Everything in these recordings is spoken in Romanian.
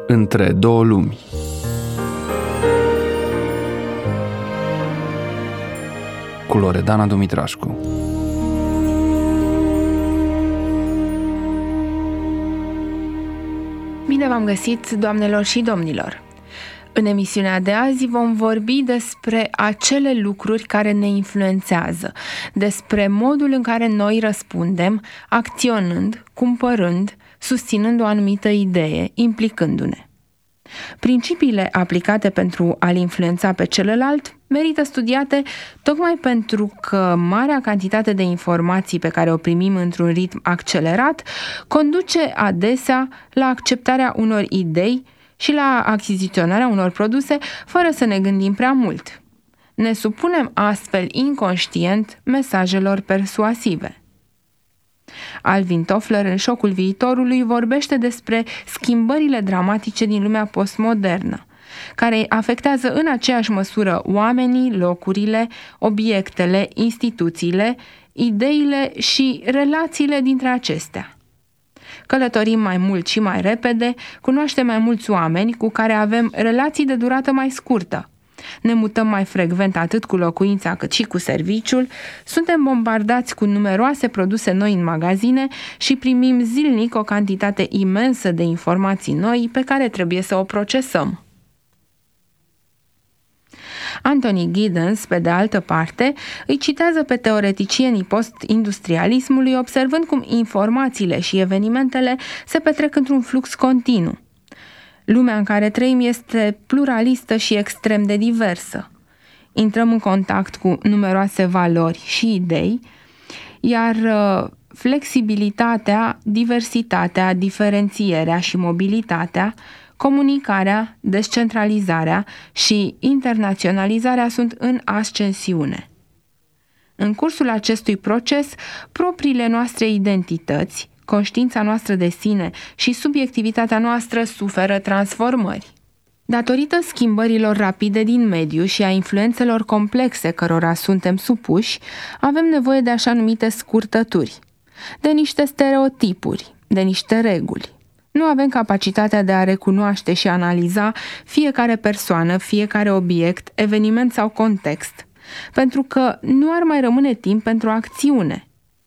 Între două lumi. Cu Loredana Dumitrașcu. Bine v-am găsit, doamnelor și domnilor! În emisiunea de azi vom vorbi despre acele lucruri care ne influențează, despre modul în care noi răspundem, acționând, cumpărând, susținând o anumită idee, implicându-ne. Principiile aplicate pentru a-l influența pe celălalt merită studiate tocmai pentru că marea cantitate de informații pe care o primim într-un ritm accelerat conduce adesea la acceptarea unor idei și la achiziționarea unor produse fără să ne gândim prea mult. Ne supunem astfel inconștient mesajelor persuasive. Alvin Toffler, în Șocul viitorului, vorbește despre schimbările dramatice din lumea postmodernă, care afectează în aceeași măsură oamenii, locurile, obiectele, instituțiile, ideile și relațiile dintre acestea. Călătorim mai mult și mai repede, cunoaștem mai mulți oameni cu care avem relații de durată mai scurtă. Ne mutăm mai frecvent atât cu locuința cât și cu serviciul, suntem bombardați cu numeroase produse noi în magazine și primim zilnic o cantitate imensă de informații noi pe care trebuie să o procesăm. Anthony Giddens, pe de altă parte, îi citează pe teoreticienii post-industrialismului observând cum informațiile și evenimentele se petrec într-un flux continuu. Lumea în care trăim este pluralistă și extrem de diversă. Intrăm în contact cu numeroase valori și idei, iar flexibilitatea, diversitatea, diferențierea și mobilitatea, comunicarea, descentralizarea și internaționalizarea sunt în ascensiune. În cursul acestui proces, propriile noastre identități, conștiința noastră de sine și subiectivitatea noastră suferă transformări. Datorită schimbărilor rapide din mediu și a influențelor complexe cărora suntem supuși, avem nevoie de așa numite scurtături, de niște stereotipuri, de niște reguli. Nu avem capacitatea de a recunoaște și analiza fiecare persoană, fiecare obiect, eveniment sau context, pentru că nu ar mai rămâne timp pentru acțiune.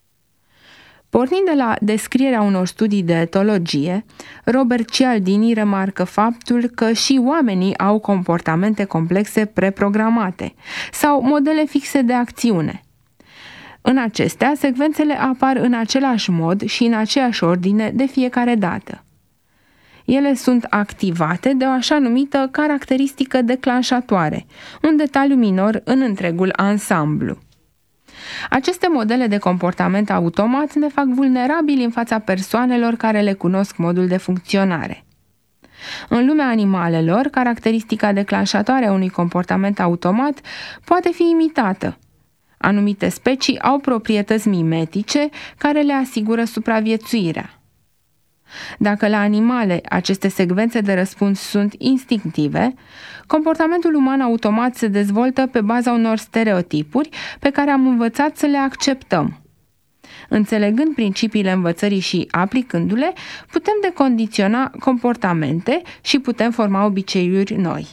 Pornind de la descrierea unor studii de etologie, Robert Cialdini remarcă faptul că și oamenii au comportamente complexe preprogramate sau modele fixe de acțiune. În acestea, secvențele apar în același mod și în aceeași ordine de fiecare dată. Ele sunt activate de o așa numită caracteristică declanșatoare, un detaliu minor în întregul ansamblu. Aceste modele de comportament automat ne fac vulnerabili în fața persoanelor care le cunosc modul de funcționare. În lumea animalelor, caracteristica declanșatoare a unui comportament automat poate fi imitată. Anumite specii au proprietăți mimetice care le asigură supraviețuirea. Dacă la animale aceste secvențe de răspuns sunt instinctive, comportamentul uman automat se dezvoltă pe baza unor stereotipuri pe care am învățat să le acceptăm. Înțelegând principiile învățării și aplicându-le, putem decondiționa comportamente și putem forma obiceiuri noi.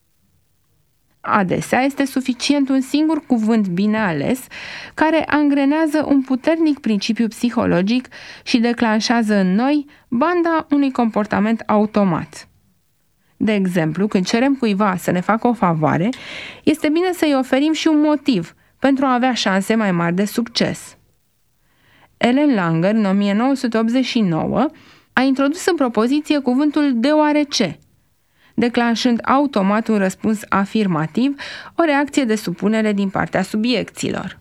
Adesea este suficient un singur cuvânt bine ales care angrenează un puternic principiu psihologic și declanșează în noi banda unui comportament automat. De exemplu, când cerem cuiva să ne facă o favoare, este bine să-i oferim și un motiv pentru a avea șanse mai mari de succes. Ellen Langer, în 1989, a introdus în propoziție cuvântul deoarece, declanșând automat un răspuns afirmativ, o reacție de supunere din partea subiecților.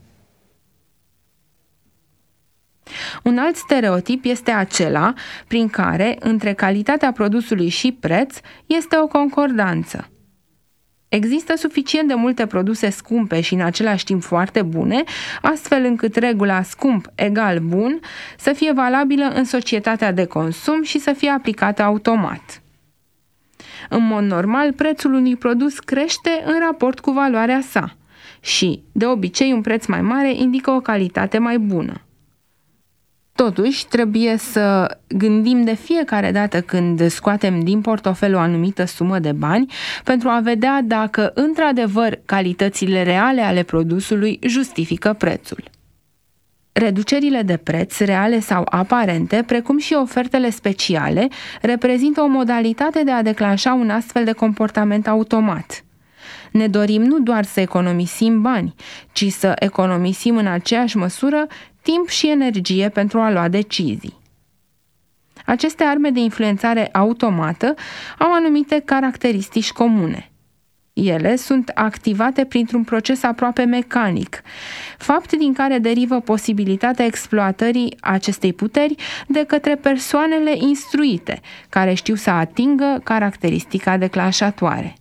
Un alt stereotip este acela prin care, între calitatea produsului și preț, este o concordanță. Există suficient de multe produse scumpe și în același timp foarte bune, astfel încât regula scump egal bun să fie valabilă în societatea de consum și să fie aplicată automat. În mod normal, prețul unui produs crește în raport cu valoarea sa și, de obicei, un preț mai mare indică o calitate mai bună. Totuși, trebuie să gândim de fiecare dată când scoatem din portofel o anumită sumă de bani pentru a vedea dacă, într-adevăr, calitățile reale ale produsului justifică prețul. Reducerile de preț, reale sau aparente, precum și ofertele speciale, reprezintă o modalitate de a declanșa un astfel de comportament automat. Ne dorim nu doar să economisim bani, ci să economisim în aceeași măsură timp și energie pentru a lua decizii. Aceste arme de influențare automată au anumite caracteristici comune. Ele sunt activate printr-un proces aproape mecanic, fapt din care derivă posibilitatea exploatării acestei puteri de către persoanele instruite, care știu să atingă caracteristica declanșatoare.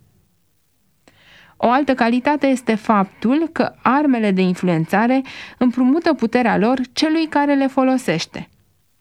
O altă calitate este faptul că armele de influențare împrumută puterea lor celui care le folosește.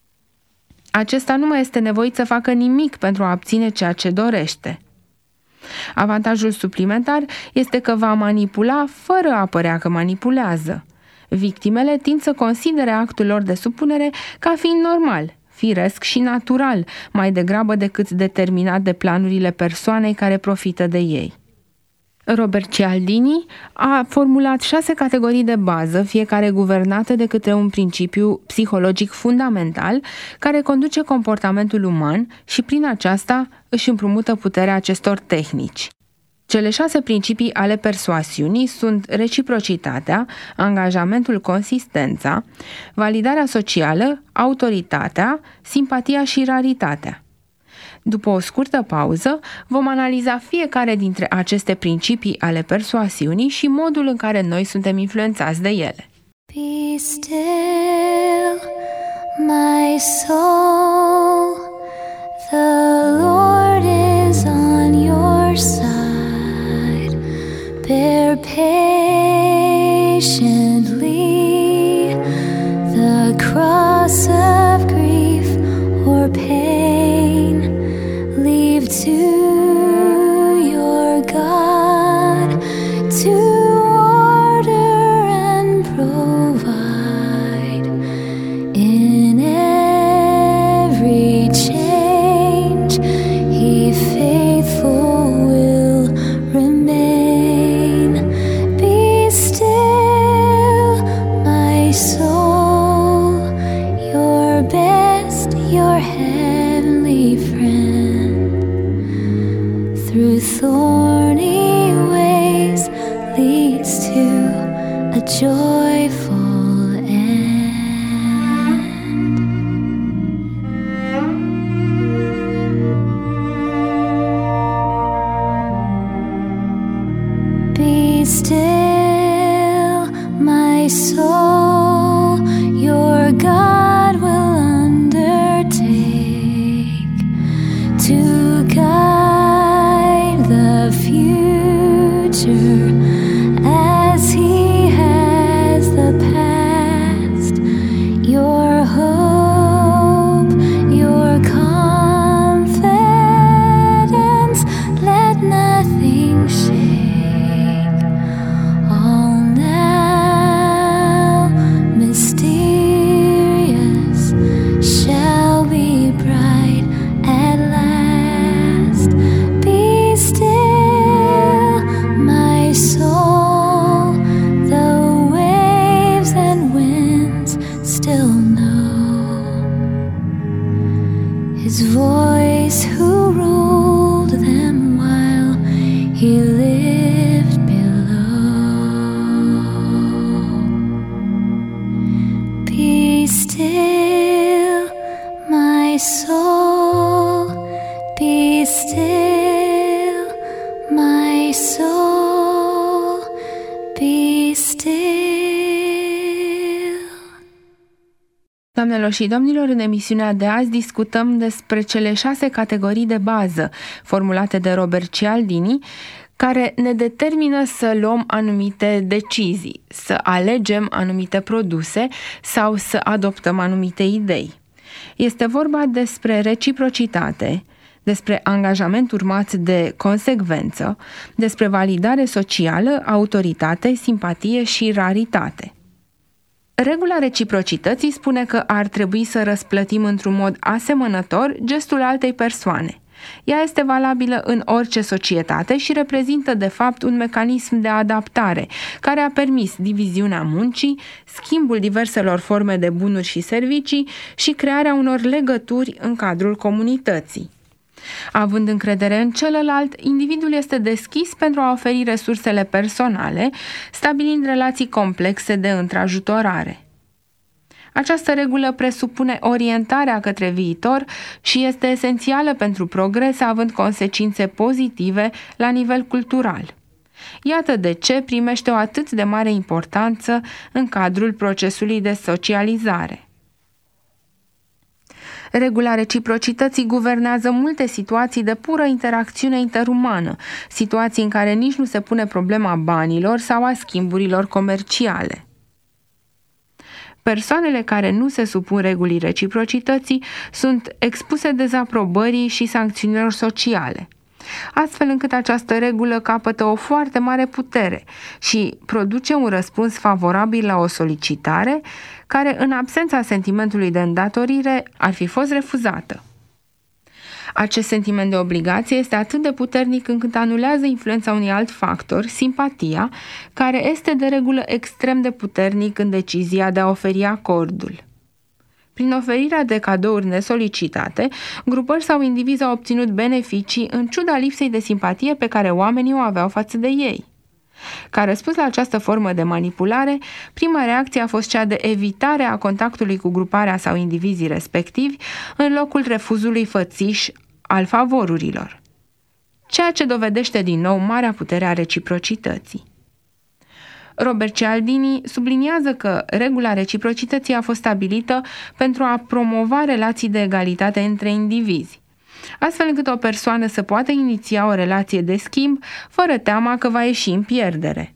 Acesta nu mai este nevoit să facă nimic pentru a obține ceea ce dorește. Avantajul suplimentar este că va manipula fără a părea că manipulează. Victimele tind să considere actul lor de supunere ca fiind normal, firesc și natural, mai degrabă decât determinat de planurile persoanei care profită de ei. Robert Cialdini a formulat 6 categorii de bază, fiecare guvernată de către un principiu psihologic fundamental care conduce comportamentul uman și prin aceasta își împrumută puterea acestor tehnici. Cele 6 principii ale persoasiunii sunt reciprocitatea, angajamentul, consistența, validarea socială, autoritatea, simpatia și raritatea. După o scurtă pauză, vom analiza fiecare dintre aceste principii ale persoasiunii și modul în care noi suntem influențați de ele. Be still, my soul, the Lord is on your side. Bear patiently the cross of grief or pain. Leave to your God to order and provide in every change. He faithful will remain. Be still, my soul, your best, your heavenly friend. Through thorny ways leads to a joyful end. Be still, my soul, your God will undertake to guide the future as He has the past. Your hope, your confidence, let nothing shake. All now mysterious shall be bright at last. Be still, my soul, the waves and winds still know His voice who ruled them while He lived below. Be still, my soul, be still, my soul, be still. Doamnelor și domnilor, în emisiunea de azi discutăm despre cele 6 categorii de bază formulate de Robert Cialdini, care ne determină să luăm anumite decizii, să alegem anumite produse sau să adoptăm anumite idei. Este vorba despre reciprocitate, despre angajament urmat de consecvență, despre validare socială, autoritate, simpatie și raritate. Regula reciprocității spune că ar trebui să răsplătim într-un mod asemănător gestul altei persoane. Ea este valabilă în orice societate și reprezintă de fapt un mecanism de adaptare care a permis diviziunea muncii, schimbul diverselor forme de bunuri și servicii și crearea unor legături în cadrul comunității. Având încredere în celălalt, individul este deschis pentru a oferi resursele personale, stabilind relații complexe de întrajutorare. Această regulă presupune orientarea către viitor și este esențială pentru progres, având consecințe pozitive la nivel cultural. Iată de ce primește o atât de mare importanță în cadrul procesului de socializare. Regula reciprocității guvernează multe situații de pură interacțiune interumană, situații în care nici nu se pune problema banilor sau a schimburilor comerciale. Persoanele care nu se supun regulii reciprocității sunt expuse dezaprobării și sancțiunilor sociale, astfel încât această regulă capătă o foarte mare putere și produce un răspuns favorabil la o solicitare care, în absența sentimentului de îndatorire, ar fi fost refuzată. Acest sentiment de obligație este atât de puternic încât anulează influența unui alt factor, simpatia, care este de regulă extrem de puternic în decizia de a oferi acordul. Prin oferirea de cadouri nesolicitate, grupări sau indivizi au obținut beneficii în ciuda lipsei de simpatie pe care oamenii o aveau față de ei. Ca răspuns la această formă de manipulare, prima reacție a fost cea de evitare a contactului cu gruparea sau indivizii respectivi în locul refuzului fățiș al favorurilor, ceea ce dovedește din nou marea putere a reciprocității. Robert Cialdini subliniază că regula reciprocității a fost stabilită pentru a promova relații de egalitate între indivizi, astfel încât o persoană să poată iniția o relație de schimb fără teama că va ieși în pierdere.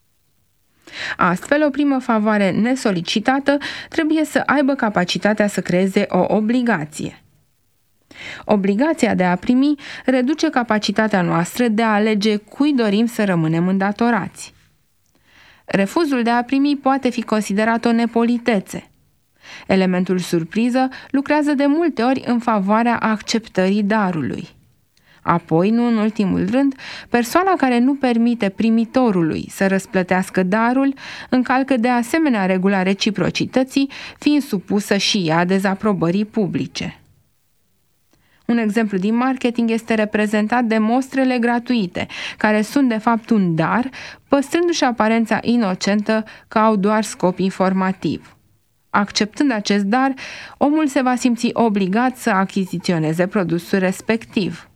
Astfel, o primă favoare nesolicitată trebuie să aibă capacitatea să creeze o obligație. Obligația de a primi reduce capacitatea noastră de a alege cui dorim să rămânem îndatorați. Refuzul de a primi poate fi considerat o nepolitețe. Elementul surpriză lucrează de multe ori în favoarea acceptării darului. Apoi, nu în ultimul rând, persoana care nu permite primitorului să răsplătească darul încalcă de asemenea regula reciprocității, fiind supusă și ea dezaprobării publice. Un exemplu din marketing este reprezentat de mostrele gratuite, care sunt de fapt un dar, păstrându-și aparența inocentă că au doar scop informativ. Acceptând acest dar, omul se va simți obligat să achiziționeze produsul respectiv.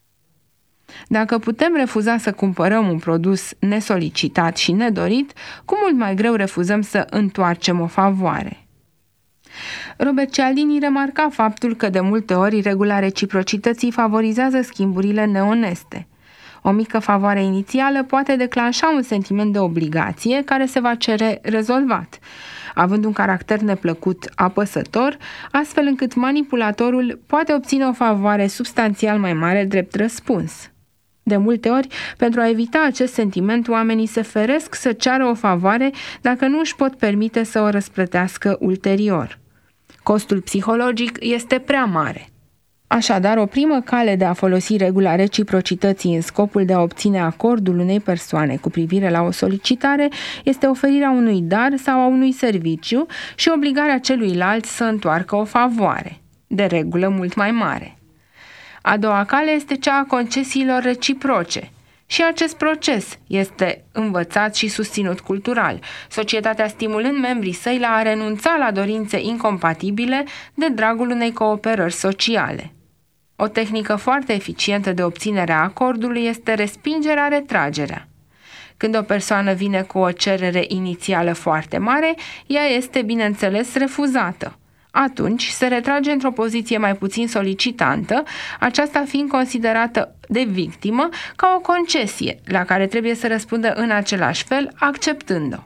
Dacă putem refuza să cumpărăm un produs nesolicitat și nedorit, cu mult mai greu refuzăm să întoarcem o favoare. Robert Cialdini remarca faptul că de multe ori regula reciprocității favorizează schimburile neoneste. O mică favoare inițială poate declanșa un sentiment de obligație care se va cere rezolvat, având un caracter neplăcut apăsător, astfel încât manipulatorul poate obține o favoare substanțial mai mare drept răspuns. De multe ori, pentru a evita acest sentiment, oamenii se feresc să ceară o favoare dacă nu își pot permite să o răsplătească ulterior. Costul psihologic este prea mare. Așadar, o primă cale de a folosi regula reciprocității în scopul de a obține acordul unei persoane cu privire la o solicitare este oferirea unui dar sau a unui serviciu și obligarea celuilalt să întoarcă o favoare, de regulă mult mai mare. A doua cale este cea a concesiilor reciproce. Și acest proces este învățat și susținut cultural, societatea stimulând membrii săi la a renunța la dorințe incompatibile de dragul unei cooperări sociale. O tehnică foarte eficientă de obținere a acordului este respingerea-retragerea. Când o persoană vine cu o cerere inițială foarte mare, ea este, bineînțeles, refuzată. Atunci se retrage într-o poziție mai puțin solicitantă, aceasta fiind considerată de victimă ca o concesie, la care trebuie să răspundă în același fel, acceptând-o.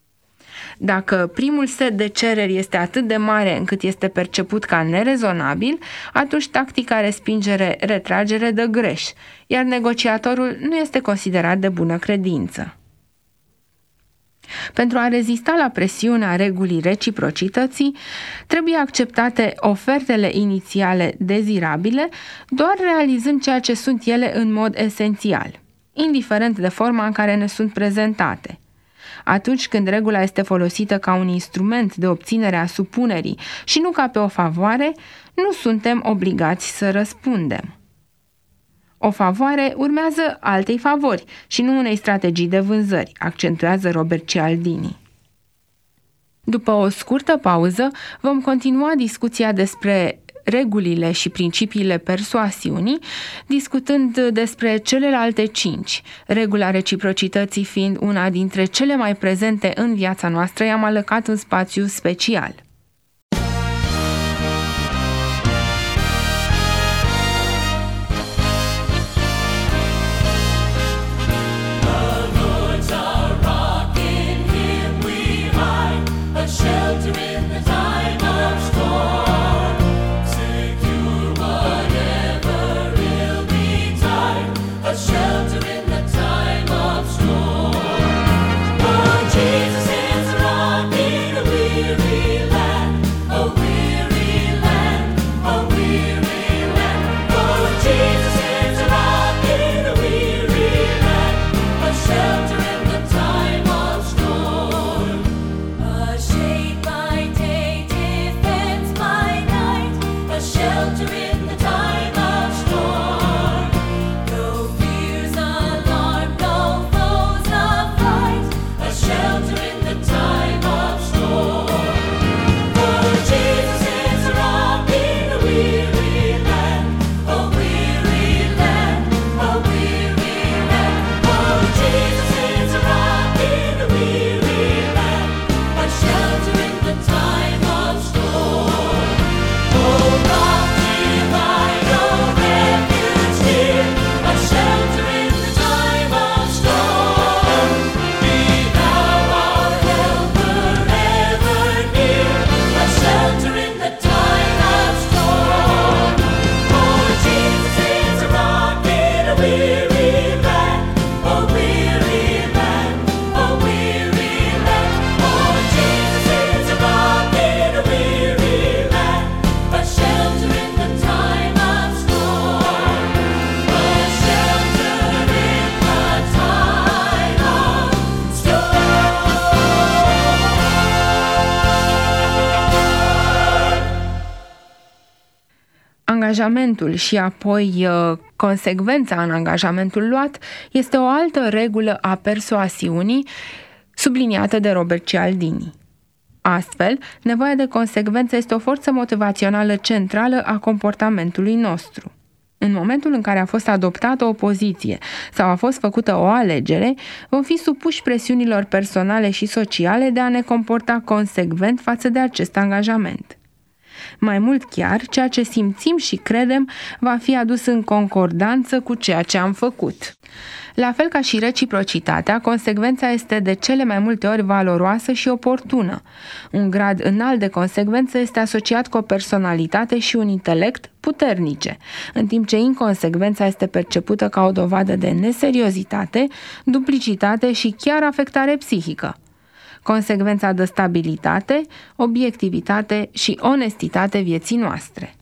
Dacă primul set de cereri este atât de mare încât este perceput ca nerezonabil, atunci tactica respingere-retragere dă greș, iar negociatorul nu este considerat de bună credință. Pentru a rezista la presiunea regulii reciprocității, trebuie acceptate ofertele inițiale dezirabile, doar realizând ceea ce sunt ele în mod esențial, indiferent de forma în care ne sunt prezentate. Atunci când regula este folosită ca un instrument de obținere a supunerii și nu ca pe o favoare, nu suntem obligați să răspundem. O favoare urmează altei favori și nu unei strategii de vânzări, accentuează Robert Cialdini. După o scurtă pauză, vom continua discuția despre regulile și principiile persoasiunii, discutând despre celelalte 5, regula reciprocității fiind una dintre cele mai prezente în viața noastră, i-am alăcat un spațiu special. Angajamentul și apoi consecvența în angajamentul luat este o altă regulă a persoasiunii subliniată de Robert Cialdini. Astfel, nevoia de consecvență este o forță motivațională centrală a comportamentului nostru. În momentul în care a fost adoptată o poziție sau a fost făcută o alegere, vom fi supuși presiunilor personale și sociale de a ne comporta consecvent față de acest angajament. Mai mult chiar, ceea ce simțim și credem va fi adus în concordanță cu ceea ce am făcut. La fel ca și reciprocitatea, consecvența este de cele mai multe ori valoroasă și oportună. Un grad înalt de consecvență este asociat cu o personalitate și un intelect puternice, în timp ce inconsecvența este percepută ca o dovadă de neseriozitate, duplicitate și chiar afectare psihică. Consecvența dă stabilitate, obiectivitate și onestitate vieții noastre.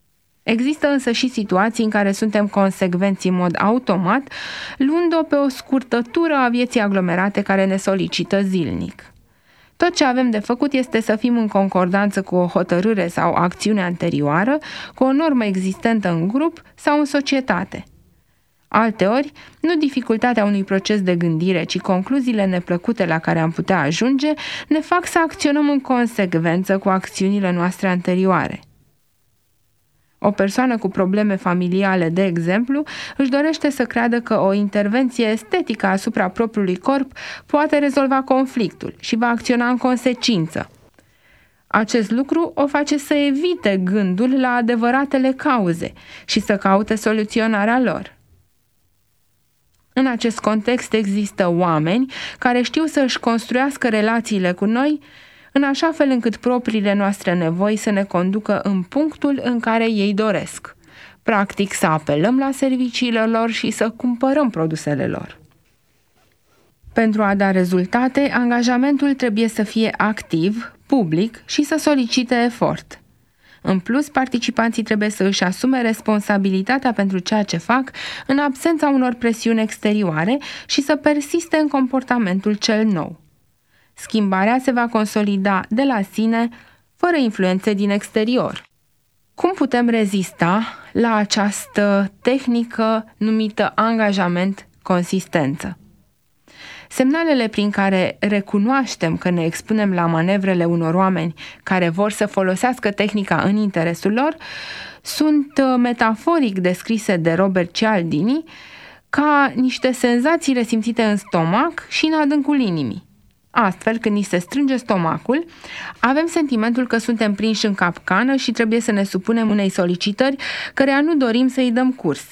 Există însă și situații în care suntem consecvenți în mod automat, luând-o pe o scurtătură a vieții aglomerate care ne solicită zilnic. Tot ce avem de făcut este să fim în concordanță cu o hotărâre sau acțiune anterioară, cu o normă existentă în grup sau în societate. Alteori, nu dificultatea unui proces de gândire, ci concluziile neplăcute la care am putea ajunge, ne fac să acționăm în consecvență cu acțiunile noastre anterioare. O persoană cu probleme familiale, de exemplu, își dorește să creadă că o intervenție estetică asupra propriului corp poate rezolva conflictul și va acționa în consecință. Acest lucru o face să evite gândul la adevăratele cauze și să caute soluționarea lor. În acest context există oameni care știu să își construiască relațiile cu noi în așa fel încât propriile noastre nevoi să ne conducă în punctul în care ei doresc. Practic să apelăm la serviciile lor și să cumpărăm produsele lor. Pentru a da rezultate, angajamentul trebuie să fie activ, public și să solicite efort. În plus, participanții trebuie să își asume responsabilitatea pentru ceea ce fac în absența unor presiuni exterioare și să persiste în comportamentul cel nou. Schimbarea se va consolida de la sine, fără influențe din exterior. Cum putem rezista la această tehnică numită angajament-consistență? Semnalele prin care recunoaștem că ne expunem la manevrele unor oameni care vor să folosească tehnica în interesul lor sunt metaforic descrise de Robert Cialdini ca niște senzații resimțite în stomac și în adâncul inimii. Astfel, când ni se strânge stomacul, avem sentimentul că suntem prinși în capcană și trebuie să ne supunem unei solicitări căreia nu dorim să-i dăm curs.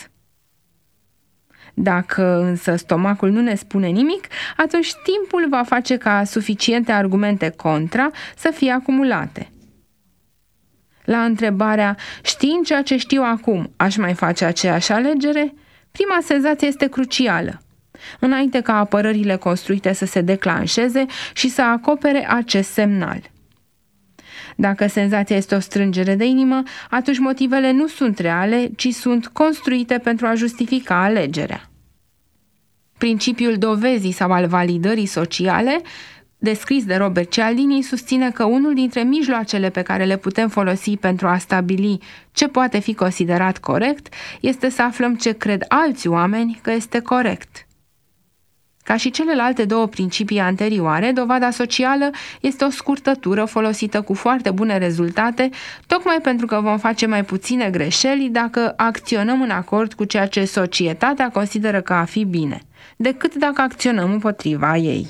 Dacă însă stomacul nu ne spune nimic, atunci timpul va face ca suficiente argumente contra să fie acumulate. La întrebarea, știind ceea ce știu acum, aș mai face aceeași alegere? Prima senzație este crucială, înainte ca apărările construite să se declanșeze și să acopere acest semnal. Dacă senzația este o strângere de inimă, atunci motivele nu sunt reale, ci sunt construite pentru a justifica alegerea. Principiul dovezii sau al validării sociale, descris de Robert Cialdini, susține că unul dintre mijloacele pe care le putem folosi pentru a stabili ce poate fi considerat corect este să aflăm ce cred alți oameni că este corect. Ca și celelalte două principii anterioare, dovada socială este o scurtătură folosită cu foarte bune rezultate, tocmai pentru că vom face mai puține greșeli dacă acționăm în acord cu ceea ce societatea consideră că a fi bine, decât dacă acționăm împotriva ei.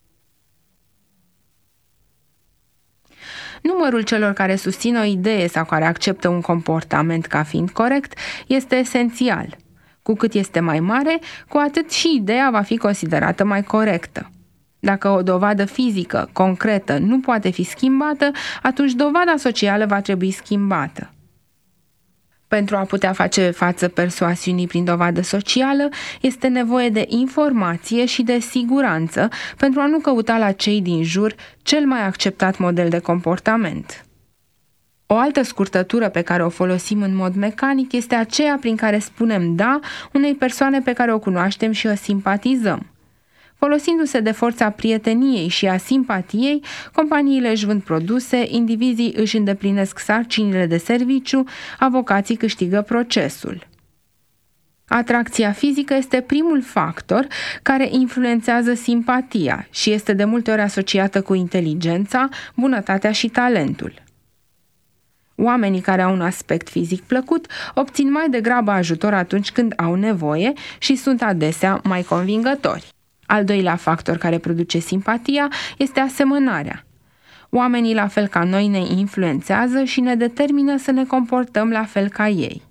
Numărul celor care susțin o idee sau care acceptă un comportament ca fiind corect este esențial. Cu cât este mai mare, cu atât și ideea va fi considerată mai corectă. Dacă o dovadă fizică, concretă, nu poate fi schimbată, atunci dovada socială va trebui schimbată. Pentru a putea face față persoasiunii prin dovadă socială, este nevoie de informație și de siguranță pentru a nu căuta la cei din jur cel mai acceptat model de comportament. O altă scurtătură pe care o folosim în mod mecanic este aceea prin care spunem da unei persoane pe care o cunoaștem și o simpatizăm. Folosindu-se de forța prieteniei și a simpatiei, companiile își vând produse, indivizii își îndeplinesc sarcinile de serviciu, avocații câștigă procesul. Atracția fizică este primul factor care influențează simpatia și este de multe ori asociată cu inteligența, bunătatea și talentul. Oamenii care au un aspect fizic plăcut obțin mai degrabă ajutor atunci când au nevoie și sunt adesea mai convingători. Al doilea factor care produce simpatia este asemănarea. Oamenii la fel ca noi ne influențează și ne determină să ne comportăm la fel ca ei.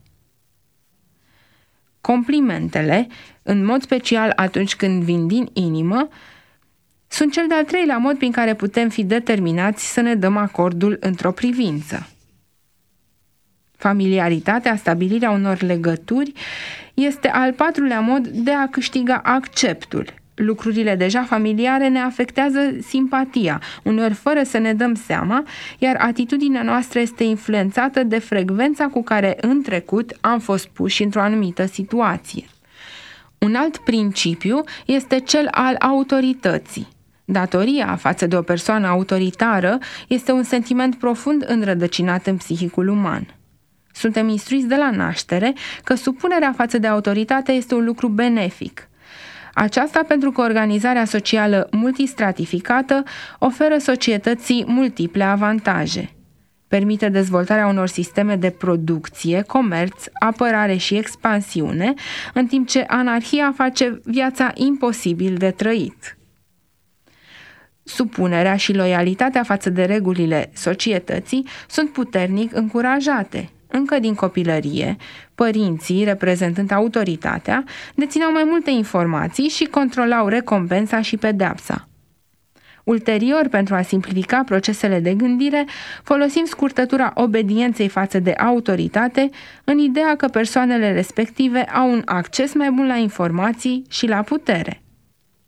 Complimentele, în mod special atunci când vin din inimă, sunt cel de-al treilea mod prin care putem fi determinați să ne dăm acordul într-o privință. Familiaritatea, stabilirea unor legături, este al patrulea mod de a câștiga acceptul. Lucrurile deja familiare ne afectează simpatia, uneori fără să ne dăm seama, iar atitudinea noastră este influențată de frecvența cu care în trecut am fost puși într-o anumită situație. Un alt principiu este cel al autorității. Datoria față de o persoană autoritară este un sentiment profund înrădăcinat în psihicul uman. Suntem instruiți de la naștere că supunerea față de autoritate este un lucru benefic. Aceasta pentru că organizarea socială multistratificată oferă societății multiple avantaje. Permite dezvoltarea unor sisteme de producție, comerț, apărare și expansiune, în timp ce anarhia face viața imposibil de trăit. Supunerea și loialitatea față de regulile societății sunt puternic încurajate. Încă din copilărie, părinții, reprezentând autoritatea, dețineau mai multe informații și controlau recompensa și pedeapsa. Ulterior, pentru a simplifica procesele de gândire, folosim scurtătura obedienței față de autoritate în ideea că persoanele respective au un acces mai bun la informații și la putere.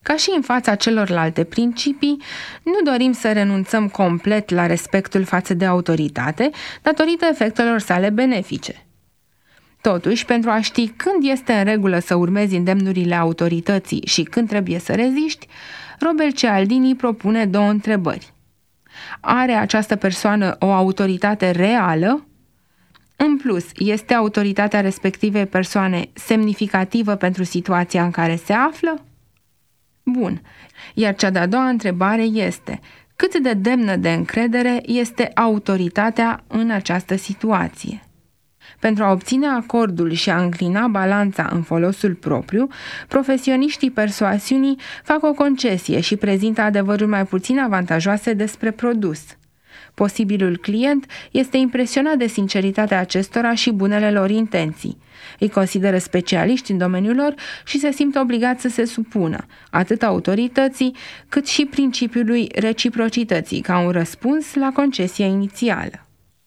Ca și în fața celorlalte principii, nu dorim să renunțăm complet la respectul față de autoritate, datorită efectelor sale benefice. Totuși, pentru a ști când este în regulă să urmezi îndemnurile autorității și când trebuie să reziști, Robert Cialdini propune 2 întrebări. Are această persoană o autoritate reală? În plus, este autoritatea respectivei persoane semnificativă pentru situația în care se află? Bun. Iar cea de-a doua întrebare este: cât de demnă de încredere este autoritatea în această situație? Pentru a obține acordul și a înclina balanța în folosul propriu, profesioniștii persoasiunii fac o concesie și prezintă adevăruri mai puțin avantajoase despre produs. Posibilul client este impresionat de sinceritatea acestora și bunele lor intenții. Îi consideră specialiști în domeniul lor și se simte obligat să se supună, atât autorității, cât și principiului reciprocității, ca un răspuns la concesia inițială.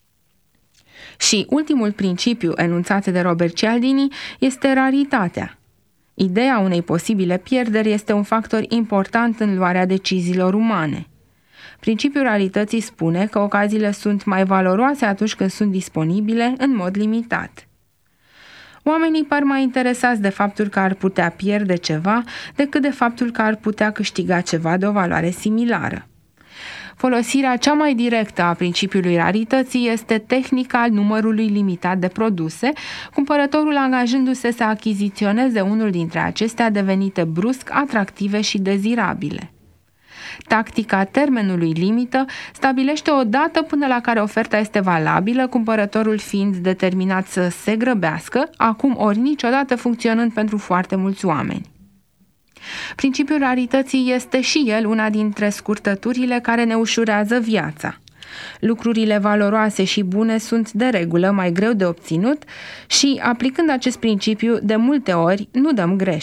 Și ultimul principiu enunțat de Robert Cialdini este raritatea. Ideea unei posibile pierderi este un factor important în luarea deciziilor umane. Principiul rarității spune că ocaziile sunt mai valoroase atunci când sunt disponibile în mod limitat. Oamenii par mai interesați de faptul că ar putea pierde ceva decât de faptul că ar putea câștiga ceva de o valoare similară. Folosirea cea mai directă a principiului rarității este tehnica numărului limitat de produse, cumpărătorul angajându-se să achiziționeze unul dintre acestea devenite brusc atractive și dezirabile. Tactica termenului limită stabilește o dată până la care oferta este valabilă, cumpărătorul fiind determinat să se grăbească, acum ori niciodată funcționând pentru foarte mulți oameni. Principiul rarității este și el una dintre scurtăturile care ne ușurează viața. Lucrurile valoroase și bune sunt de regulă mai greu de obținut și, aplicând acest principiu, de multe ori nu dăm greș.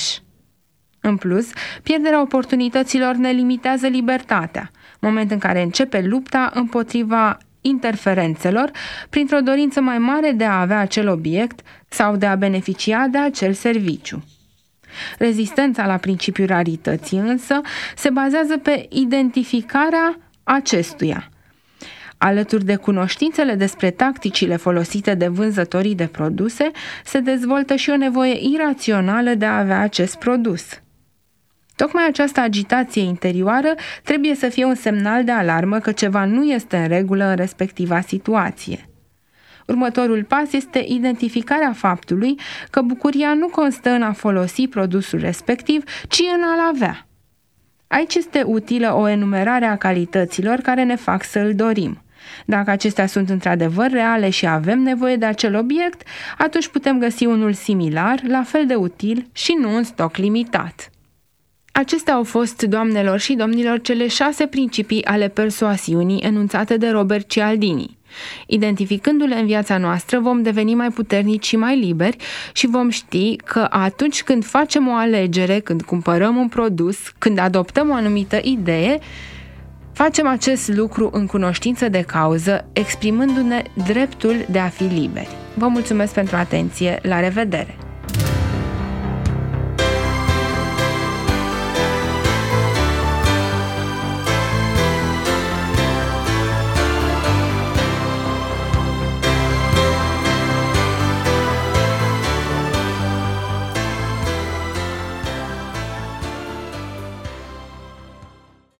În plus, pierderea oportunităților ne limitează libertatea, moment în care începe lupta împotriva interferențelor printr-o dorință mai mare de a avea acel obiect sau de a beneficia de acel serviciu. Rezistența la principiul rarității însă se bazează pe identificarea acestuia. Alături de cunoștințele despre tacticile folosite de vânzătorii de produse, se dezvoltă și o nevoie irațională de a avea acest produs. Tocmai această agitație interioară trebuie să fie un semnal de alarmă că ceva nu este în regulă în respectiva situație. Următorul pas este identificarea faptului că bucuria nu constă în a folosi produsul respectiv, ci în a-l avea. Aici este utilă o enumerare a calităților care ne fac să îl dorim. Dacă acestea sunt într-adevăr reale și avem nevoie de acel obiect, atunci putem găsi unul similar, la fel de util și nu în stoc limitat. Acestea au fost, doamnelor și domnilor, cele 6 principii ale persoasiunii enunțate de Robert Cialdini. Identificându-le în viața noastră, vom deveni mai puternici și mai liberi și vom ști că atunci când facem o alegere, când cumpărăm un produs, când adoptăm o anumită idee, facem acest lucru în cunoștință de cauză, exprimându-ne dreptul de a fi liberi. Vă mulțumesc pentru atenție, la revedere!